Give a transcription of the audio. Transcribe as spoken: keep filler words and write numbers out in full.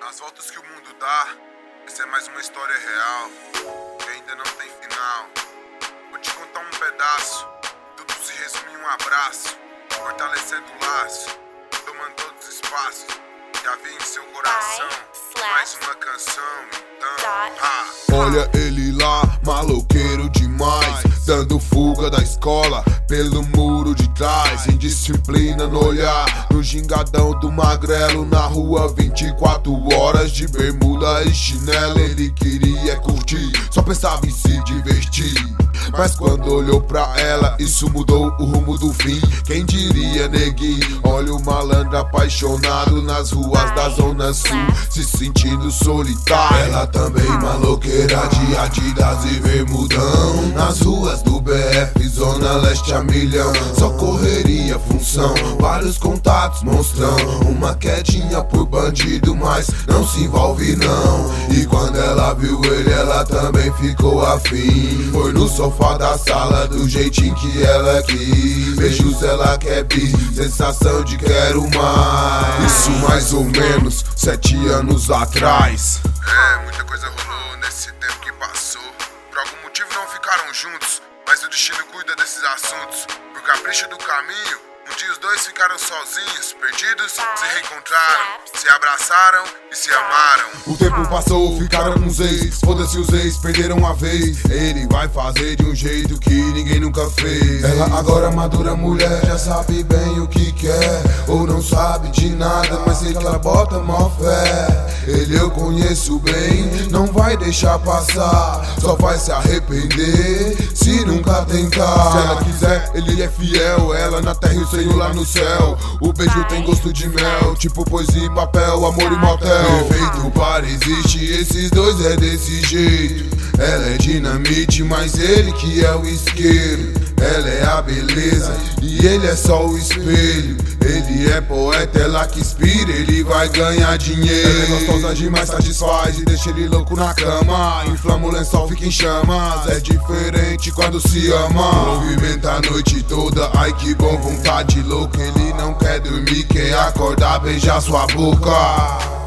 Nas voltas que o mundo dá, essa é mais uma história real, que ainda não tem final. Vou te contar um pedaço, tudo se resume em um abraço, fortalecendo o laço, tomando todos os espaços que havia em seu coração. Mais uma canção, então, ah. Olha ele lá, maloqueiro demais, dando fuga da escola pelo muro de trás. Indisciplina no olhar, no gingadão do magrelo, na rua vinte e quatro horas de bermuda e chinelo. Ele queria curtir, só pensava em se divertir, mas quando olhou pra ela, isso mudou o rumo do fim. Quem diria, neguinho? Olha o malandro apaixonado nas ruas da Zona Sul, se sentindo solitário. Ela também maloqueira de Adidas e bermudão, nas ruas do B F, Zona Leste a milhão. Só correria, função, vários contatos, monstrão. Uma quedinha por bandido, mas não se envolve não. E quando ela viu ele, ela também ficou afim. Foi no sofá da sala, do jeitinho que ela quis. Beijos ela quer bis, sensação de quero mais. Isso mais ou menos sete anos atrás. É, muita coisa rolou nesse tempo que passou. Por algum motivo não ficaram juntos, mas o destino cuida desses assuntos. Por capricho do caminho, um dia os dois ficaram sozinhos, perdidos, se reencontraram, se abraçaram e se amaram. O tempo passou, ficaram com os ex, foda-se os ex, perderam a vez. Ele vai fazer de um jeito que ninguém nunca fez. Ela agora madura mulher, já sabe bem o que quer, ou não sabe de nada, mas sei que ela bota mó fé. Ele eu conheço bem, não vai deixar passar, só vai se arrepender se nunca tentar. Se ela quiser, ele é fiel, ela na terra e o Senhor lá no céu. O beijo tem gosto de mel, tipo poesia e papel, amor e motel. Perfeito para existe, esses dois é desse jeito. Ela é dinamite, mas ele que é o isqueiro. Ela é a beleza e ele é só o espelho. Ele é poeta, ela que inspira, ele vai ganhar dinheiro. Ela é gostosa demais, satisfaz e deixa ele louco na cama. Inflama o lençol, fica em chamas. É diferente quando se ama. Movimenta a noite toda, ai que bom, vontade louca. Ele não quer dormir, quer acordar, beijar sua boca.